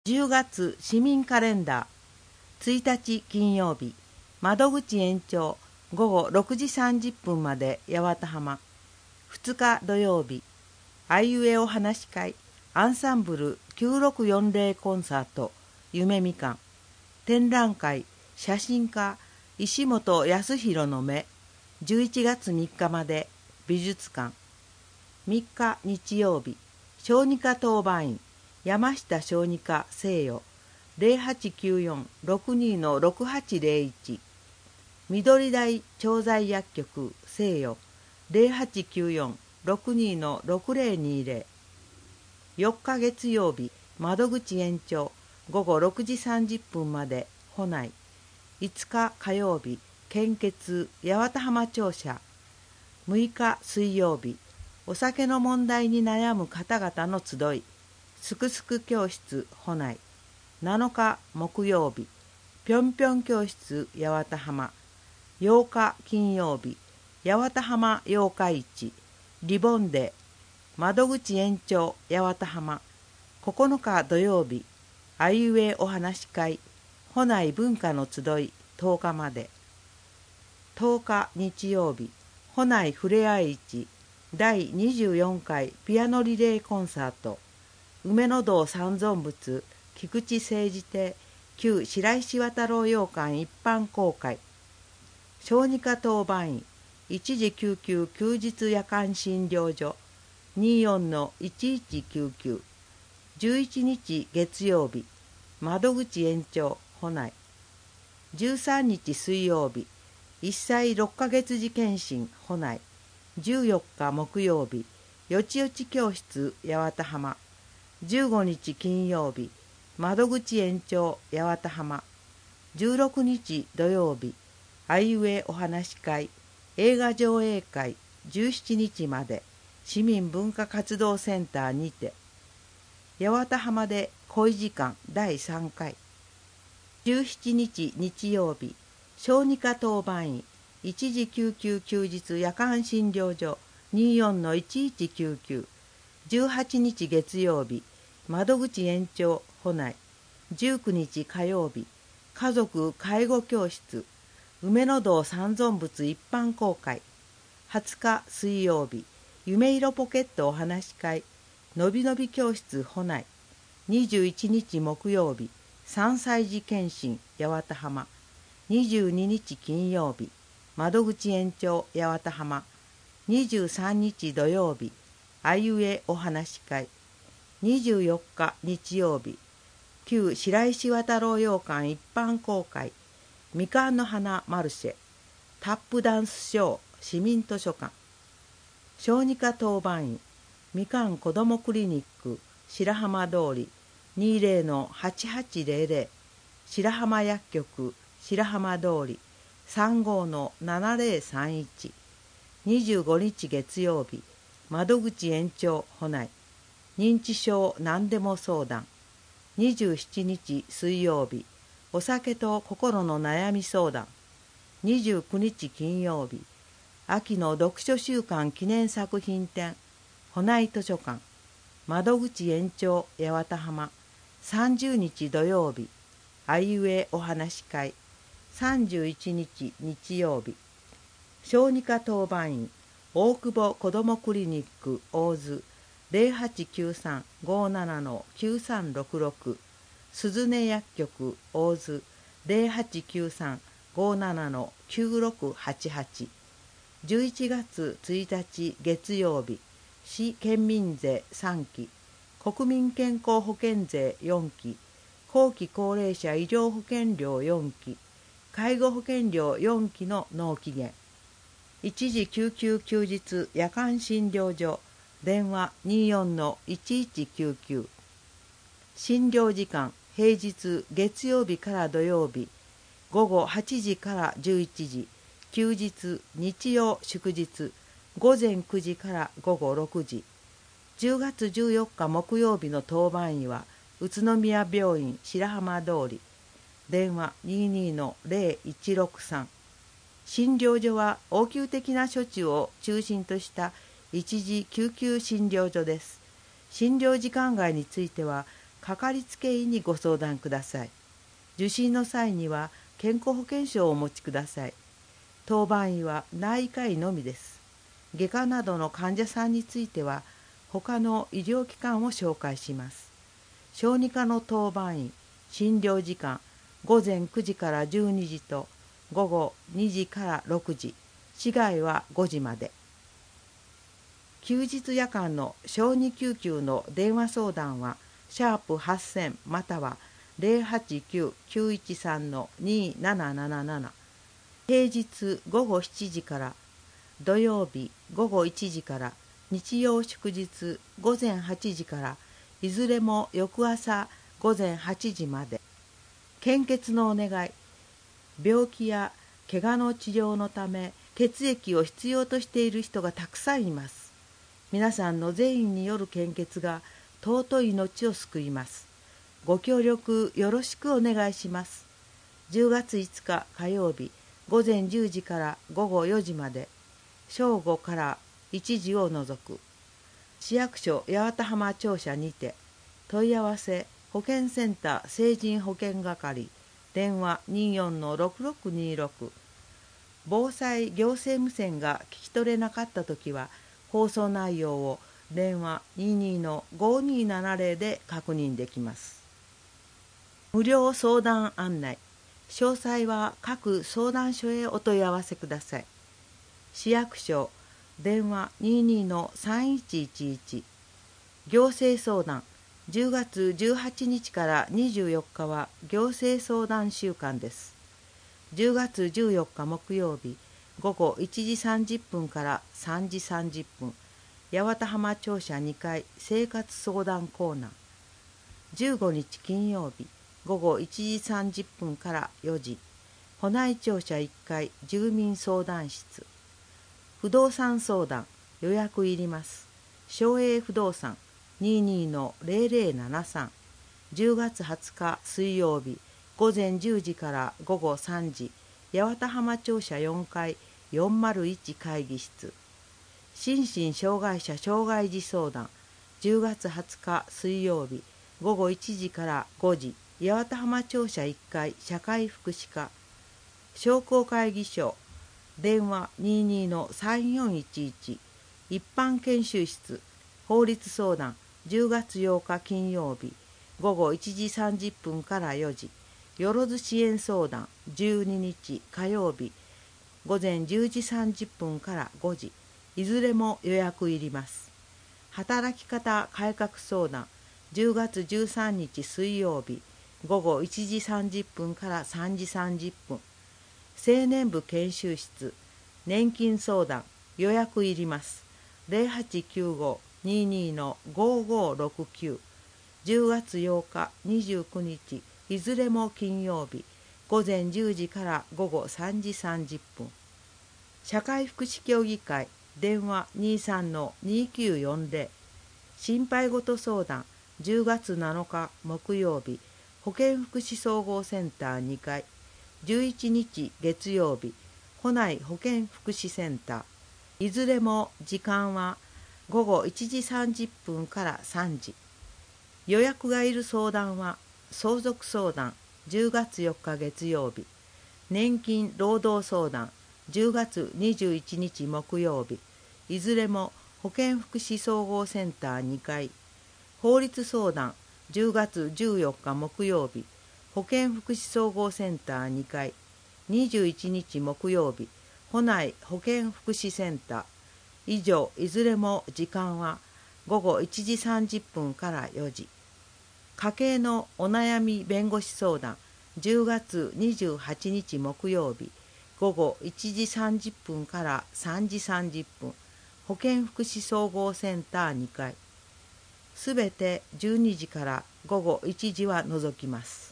10月市民カレンダー1日金曜日、窓口延長午後6時30分まで八幡浜。2日土曜日、あいうえお話し会アンサンブル9640コンサート夢みかん。展覧会写真家石本康弘の目11月3日まで美術館。3日日曜日、小児科当番員山下小児科西予 0894-62-6801 緑台調剤薬局西予 0894-62-6020。 4日月曜日、窓口延長午後6時30分まで保内。5日火曜日、献血八幡浜庁舎。6日水曜日、お酒の問題に悩む方々の集いすくすく教室保内。7日木曜日、ぴょんぴょん教室八幡浜。8日金曜日、八幡浜八日市リボンデー窓口延長八幡浜。9日土曜日、あいうえお話し会保内文化の集い10日まで。10日日曜日、保内ふれあい市第24回ピアノリレーコンサート梅の堂三尊仏菊池誠治亭旧白石渡郎洋館一般公開。小児科当番員一時救急休日夜間診療所 24-1199。 11日月曜日、窓口延長保内。13日水曜日、1歳6ヶ月児検診保内。14日木曜日、よちよち教室八幡浜。15日金曜日、窓口延長八幡浜。16日土曜日、あいうえお話し会映画上映会17日まで市民文化活動センターにて。八幡浜で恋時間第3回。17日日曜日、小児科当番員一時救急休日夜間診療所 24-1199。 18日月曜日、窓口延長保内。19日火曜日、家族介護教室梅の堂三尊仏一般公開。20日水曜日、夢色ポケットお話し会のびのび教室保内。21日木曜日、3歳児検診八幡浜。22日金曜日、窓口延長八幡浜。23日土曜日、あいうえお話し会。24日日曜日、旧白石渡郎洋館一般公開みかんの花マルシェタップダンスショー市民図書館。小児科当番員みかん子どもクリニック白浜通り 20-8800 白浜薬局白浜通り 35-7031。25日月曜日、窓口延長保内。認知症何でも相談。27日水曜日、お酒と心の悩み相談。29日金曜日、秋の読書週間記念作品展保内図書館。窓口延長八幡浜。30日土曜日、あいうえお話し会。31日日曜日、小児科当番員大久保子どもクリニック大津 0893-57-9366。鈴音薬局大津 0893-57-9688。11月1日月曜日、市県民税3期国民健康保険税4期後期高齢者医療保険料4期介護保険料4期の納期限。一時救急休日夜間診療所電話 24-1199。診療時間平日月曜日から土曜日午後8時から11時、休日日曜祝日午前9時から午後6時。10月14日木曜日の当番員は宇都宮病院白浜通り電話 22-0163。診療所は応急的な処置を中心とした一時救急診療所です。診療時間外についてはかかりつけ医にご相談ください。受診の際には健康保険証をお持ちください。当番医は内科医のみです。外科などの患者さんについては他の医療機関を紹介します。小児科の当番医、診療時間午前9時から12時と午後2時から6時、市外は5時まで。休日夜間の小児救急の電話相談は#8000または089-913-2777。平日午後7時から土曜日午後1時から日曜祝日午前8時からいずれも翌朝午前8時まで。献血のお願い。病気や怪我の治療のため血液を必要としている人がたくさんいます。皆さんの善意による献血が尊い命を救います。ご協力よろしくお願いします。10月5日火曜日午前10時から午後4時まで、正午から1時を除く。市役所八幡浜庁舎にて、問い合わせ保健センター成人保健係、電話24-6626。防災行政無線が聞き取れなかったときは、放送内容を電話22-5270で確認できます。無料相談案内。詳細は各相談所へお問い合わせください。市役所電話22-3111。行政相談。10月18日から24日は行政相談週間です。10月14日木曜日午後1時30分から3時30分、八幡浜庁舎2階生活相談コーナー。15日金曜日午後1時30分から4時、保内庁舎1階住民相談室。不動産相談、予約いります。松栄不動産 22-0073。10月20日水曜日午前10時から午後3時、八幡浜庁舎4階401会議室。心身障害者障害児相談。10月20日水曜日午後1時から5時、八幡浜庁舎1階社会福祉課。商工会議所電話22-3411。一般研修室法律相談。10月8日金曜日午後1時30分から4時、よろず支援相談。12日火曜日午前10時30分から5時、いずれも予約いります。働き方改革相談。10月13日水曜日午後1時30分から3時30分。青年部研修室年金相談。予約いります。0895-22-5569。10月8日29日いずれも金曜日午前10時から午後3時30分。社会福祉協議会電話23-2940。心配事相談。10月7日木曜日保健福祉総合センター2階。11日月曜日保内保健福祉センター。いずれも時間は午後1時30分から3時。予約がいる相談は相続相談。10月4日月曜日。年金労働相談。10月21日木曜日。いずれも保健福祉総合センター2階。法律相談。10月14日木曜日。保健福祉総合センター2階。21日木曜日。保内保健福祉センター。以上、いずれも時間は午後1時30分から4時。家計のお悩み弁護士相談。10月28日木曜日午後1時30分から3時30分。保健福祉総合センター2階。すべて12時から午後1時は除きます。